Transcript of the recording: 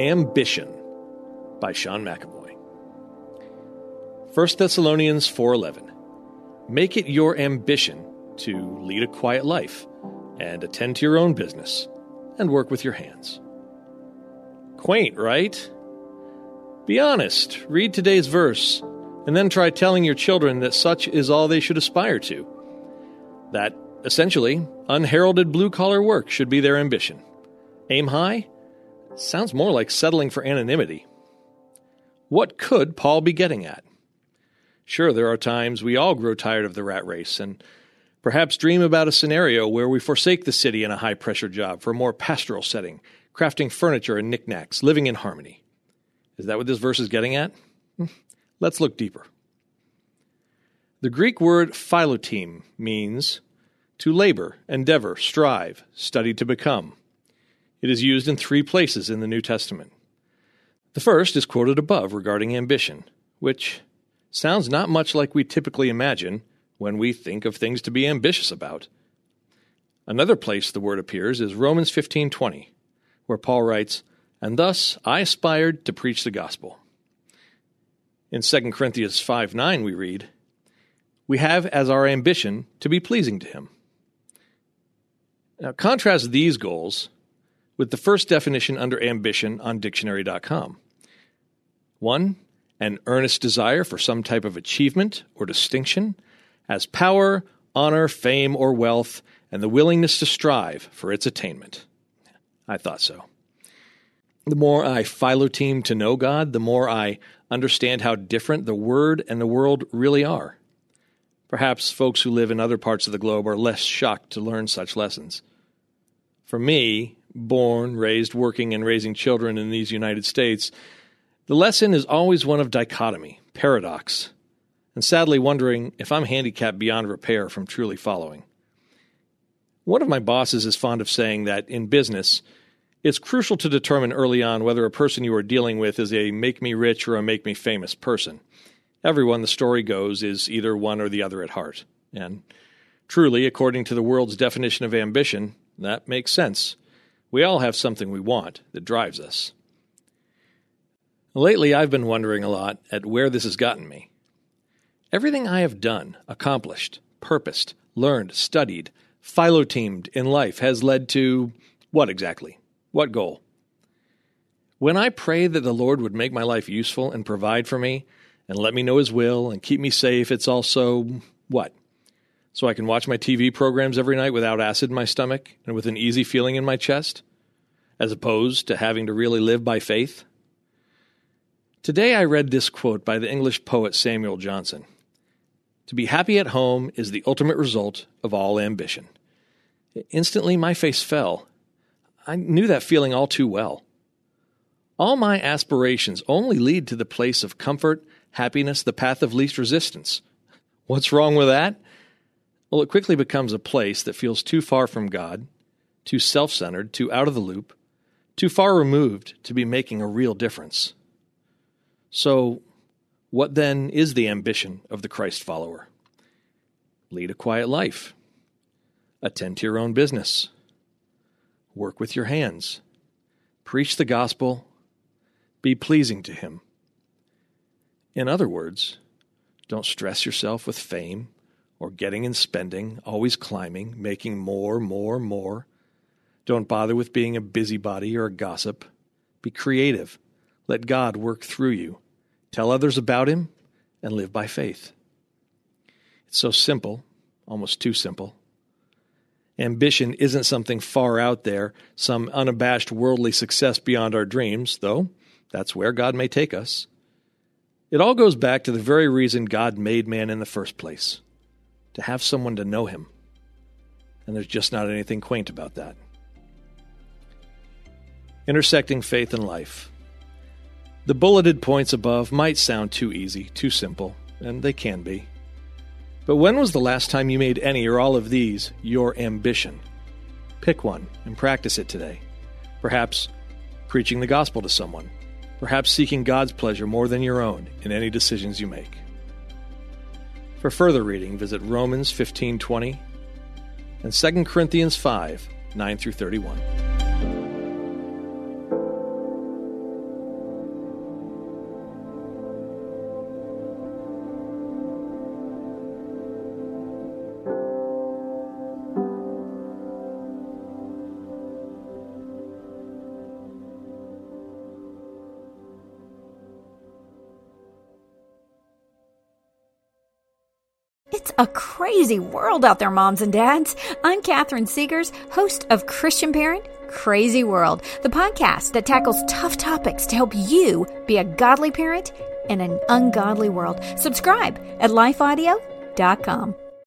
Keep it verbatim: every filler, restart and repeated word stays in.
Ambition by Sean McAvoy. First Thessalonians four eleven. Make it your ambition to lead a quiet life and attend to your own business and work with your hands. Quaint, right? Be honest. Read today's verse and then try telling your children that such is all they should aspire to. That, essentially, unheralded blue-collar work should be their ambition. Aim high? Sounds more like settling for anonymity. What could Paul be getting at? Sure, there are times we all grow tired of the rat race and perhaps dream about a scenario where we forsake the city in a high-pressure job for a more pastoral setting, crafting furniture and knickknacks, living in harmony. Is that what this verse is getting at? Let's look deeper. The Greek word philoteme means to labor, endeavor, strive, study to become. It is used in three places in the New Testament. The first is quoted above regarding ambition, which sounds not much like we typically imagine when we think of things to be ambitious about. Another place the word appears is Romans fifteen twenty, where Paul writes, "And thus I aspired to preach the gospel." In Second Corinthians five nine we read, "We have as our ambition to be pleasing to him." Now contrast these goals with the first definition under ambition on dictionary dot com. One, an earnest desire for some type of achievement or distinction, as power, honor, fame, or wealth, and the willingness to strive for its attainment. I thought so. The more I philoteme to know God, the more I understand how different the Word and the world really are. Perhaps folks who live in other parts of the globe are less shocked to learn such lessons. For me, born, raised, working, and raising children in these United States, the lesson is always one of dichotomy, paradox, and sadly wondering if I'm handicapped beyond repair from truly following. One of my bosses is fond of saying that in business, it's crucial to determine early on whether a person you are dealing with is a make-me-rich or a make-me-famous person. Everyone, the story goes, is either one or the other at heart. And truly, according to the world's definition of ambition, that makes sense. We all have something we want that drives us. Lately, I've been wondering a lot at where this has gotten me. Everything I have done, accomplished, purposed, learned, studied, philotemed in life has led to what exactly? What goal? When I pray that the Lord would make my life useful and provide for me and let me know His will and keep me safe, it's also what? So I can watch my T V programs every night without acid in my stomach and with an easy feeling in my chest, as opposed to having to really live by faith? Today I read this quote by the English poet Samuel Johnson. "To be happy at home is the ultimate result of all ambition." Instantly my face fell. I knew that feeling all too well. All my aspirations only lead to the place of comfort, happiness, the path of least resistance. What's wrong with that? Well, it quickly becomes a place that feels too far from God, too self-centered, too out of the loop, too far removed to be making a real difference. So, what then is the ambition of the Christ follower? Lead a quiet life. Attend to your own business. Work with your hands. Preach the gospel. Be pleasing to Him. In other words, don't stress yourself with fame or getting and spending, always climbing, making more, more, more. Don't bother with being a busybody or a gossip. Be creative. Let God work through you. Tell others about Him and live by faith. It's so simple, almost too simple. Ambition isn't something far out there, some unabashed worldly success beyond our dreams, though that's where God may take us. It all goes back to the very reason God made man in the first place, to have someone to know Him. And there's just not anything quaint about that. Intersecting faith and life. The bulleted points above might sound too easy, too simple, and they can be. But when was the last time you made any or all of these your ambition? Pick one and practice it today. Perhaps preaching the gospel to someone. Perhaps seeking God's pleasure more than your own in any decisions you make. For further reading, visit Romans fifteen twenty and Second Corinthians five, nine through thirty-one. It's a crazy world out there, moms and dads. I'm Catherine Segars, host of Christian Parent Crazy World, the podcast that tackles tough topics to help you be a godly parent in an ungodly world. Subscribe at life audio dot com.